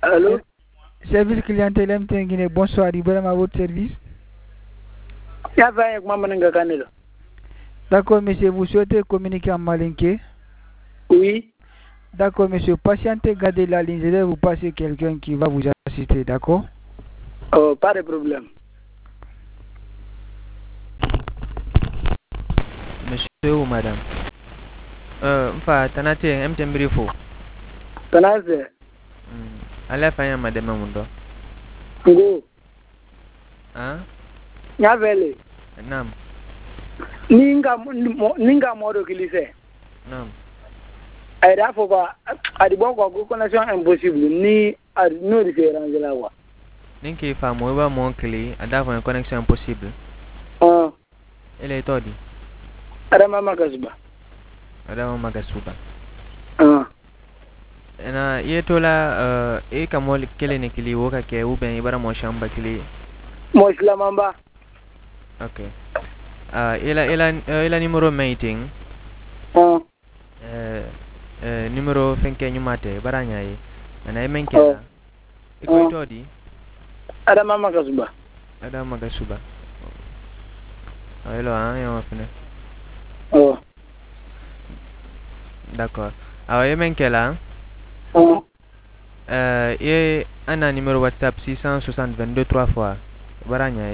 Allô? Service clientèle MTN Guinée, bonsoir, Ibrahim à votre service. D'accord, monsieur, vous souhaitez communiquer en malinqué? Oui. D'accord, monsieur, patientez, gardez la ligne, je vais vous passer quelqu'un qui va vous assister, d'accord? Oh, pas de problème. Monsieur ou madame? Enfin, tanate, MTN Brifo. Tanase. Allez, faire madame Mundo. Ngo. Hein? Nyavele. Nam. Ninga modo kilise. Nam. Aida foba adibon ko connexion impossible ni no différence la wa. Ninki fa mo ba mon clé, adava une connexion impossible. Ah. Elle est todi. Adama magasuba. Adama magasuba. Ah. Na yeto la e kamol kele ne kili woka ke ou ben ibara mo shamba kili. Mo islamamba. Okay. Ela numero meeting. Ah. Numero fenke nyumate baranya yi. Na e menkela. Iko todi. Adama magasuba. Adama magasuba. Hello, yo fene. Oh. D'accord. Alors, il y a Oh. un numéro WhatsApp 660 22 3 fois. Baranya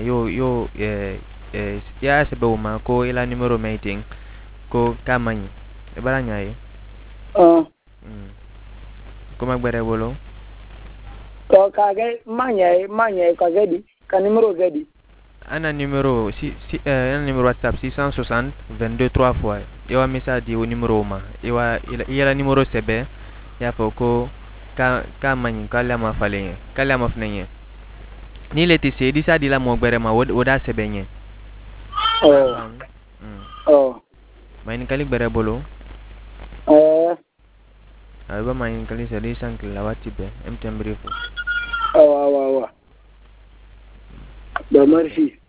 ya sebe uma ko ila numéro meeting ko kamani. Baranya yi. Oh. Ko magbere bolo. Ko kage manya kage ka numéro gadi. Un numéro WhatsApp 660 22 3 fois. Yawa message di o numéro ma. Ila numéro sebe ya foko kamani kala mafale. Kala mafnenye. Ni leti se di sa di la mo gbere ma woda sebenye. Oh. Oh. Main kali gbere bolo. Alba main kali se di sang lawati be MTN Brifo. Wa. Ba merci.